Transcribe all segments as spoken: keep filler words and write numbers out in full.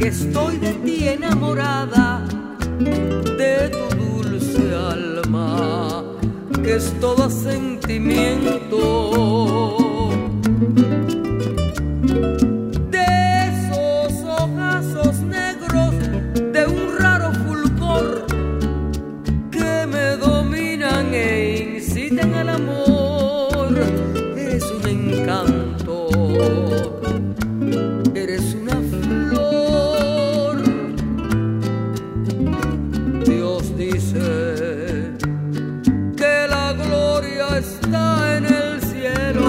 que estoy de ti enamorada, de tu dulce alma, que es todo sentimiento. De esos ojazos negros, de un raro fulgor que me dominan e incitan al amor. Eres un encanto, eres una flor. Dios dice que la gloria está en el cielo,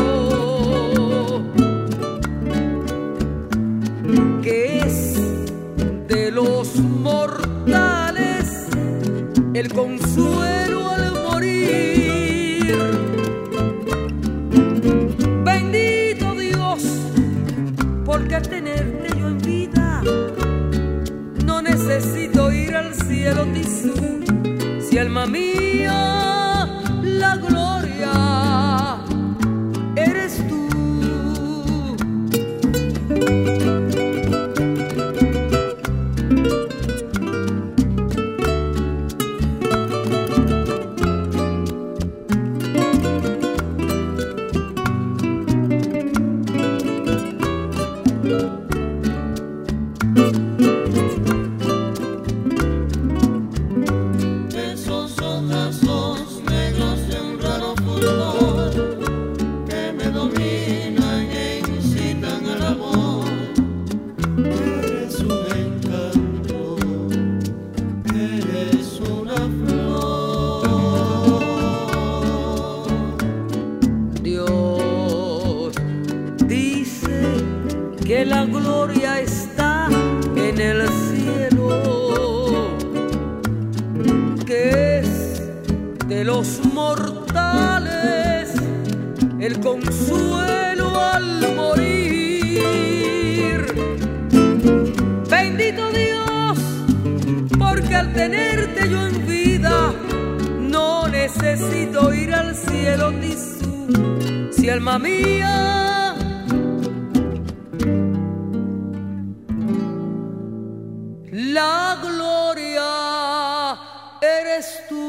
que es de los mortales el consuelo al morir. Bendito Dios, porque al tenerte yo en vida no necesito ir al cielo, Tisú. Si alma mía, la gloria eres tú. Esos ojazos negros de un raro fulgor que me dominan e incitan al amor. Eres un encanto, eres una flor. Dios dice que la gloria está en el cielo, que es de los mortales el consuelo al morir. Bendito Dios, porque al tenerte yo en vida no necesito ir al cielo, Tisú. Si alma mía, la gloria eres tú.